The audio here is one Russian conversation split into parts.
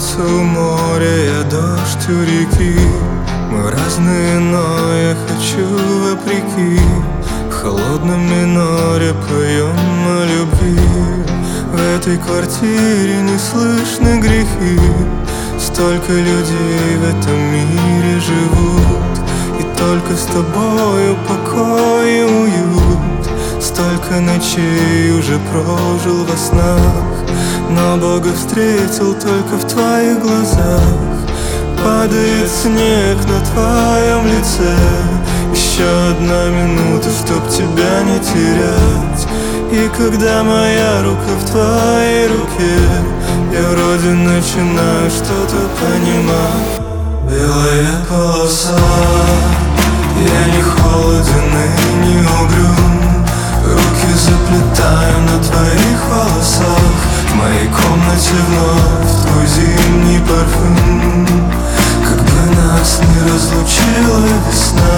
солнце у моря, я дождь у реки. Мы разные, но я хочу вопреки. В холодном миноре поем о любви. В этой квартире не слышны грехи. Столько людей в этом мире живут, и только с тобою покой и уют. Столько ночей уже прожил во снах, но Бога встретил только в твоих глазах. Падает снег на твоем лице, еще одна минута, чтоб тебя не терять. И когда моя рука в твоей руке, я вроде начинаю что-то понимать. Белая полоса, я не холоден и не угрюм. Руки заплетаю на твоих волосах. В моей комнате вновь твой зимний парфюм. Как бы нас не разлучила весна,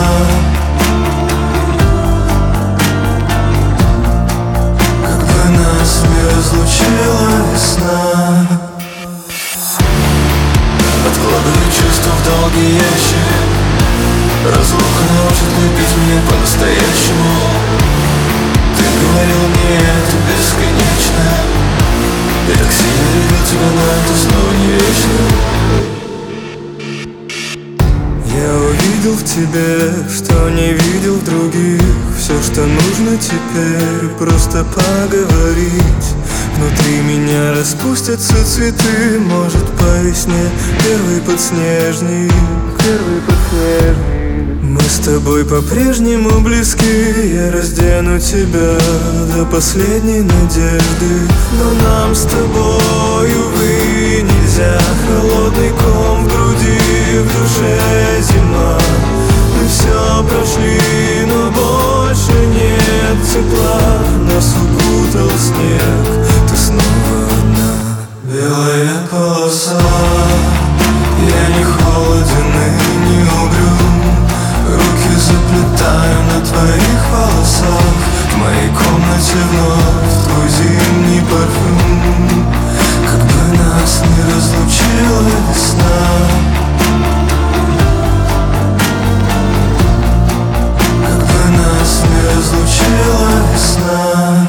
как бы нас не разлучила весна. Откладывай чувства в долгий ящик. Разлука научит любить меня по-настоящему. Ты говорил мне, это бесконечно. Я так сильно любил тебя, но это снова не вечно. Я увидел в тебе, что не видел в других. Все, что нужно теперь, просто поговорить. Внутри меня распустятся цветы, может, по весне первый подснежник, первый подснежник. Мы с тобой по-прежнему близки. Я раздену тебя до последней надежды. Но нам с тобой, увы, нельзя. Холодный ком в груди, в душе зима. Мы все прошли, но больше нет тепла. Нас укутал снег, ты снова одна. Белая полоса, я не холоден и не угрюм. Руки заплетаю на твоих волосах. В моей комнате вновь твой зимний парфюм. Как бы нас не разлучила весна, как бы нас не разлучила весна.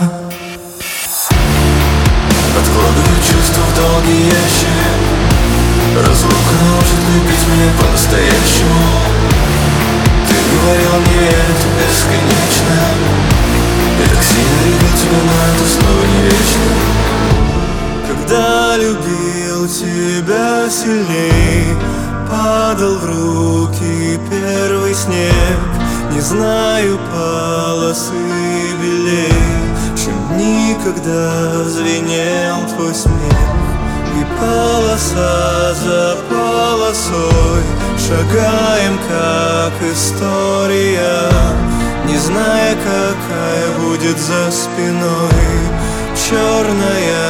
Откладывай чувства в долгий ящик. Разлука научит любить меня по-настоящему. Ты говорил мне, это бесконечно. Я так сильно любил тебя, но это снова не вечно. Когда любил тебя сильней, падал в руки первый снег. Не знаю полосы белей, чем дни, когда звенел твой смех. И полоса за полосой шагаем, как история, не зная, какая будет за спиной. Черная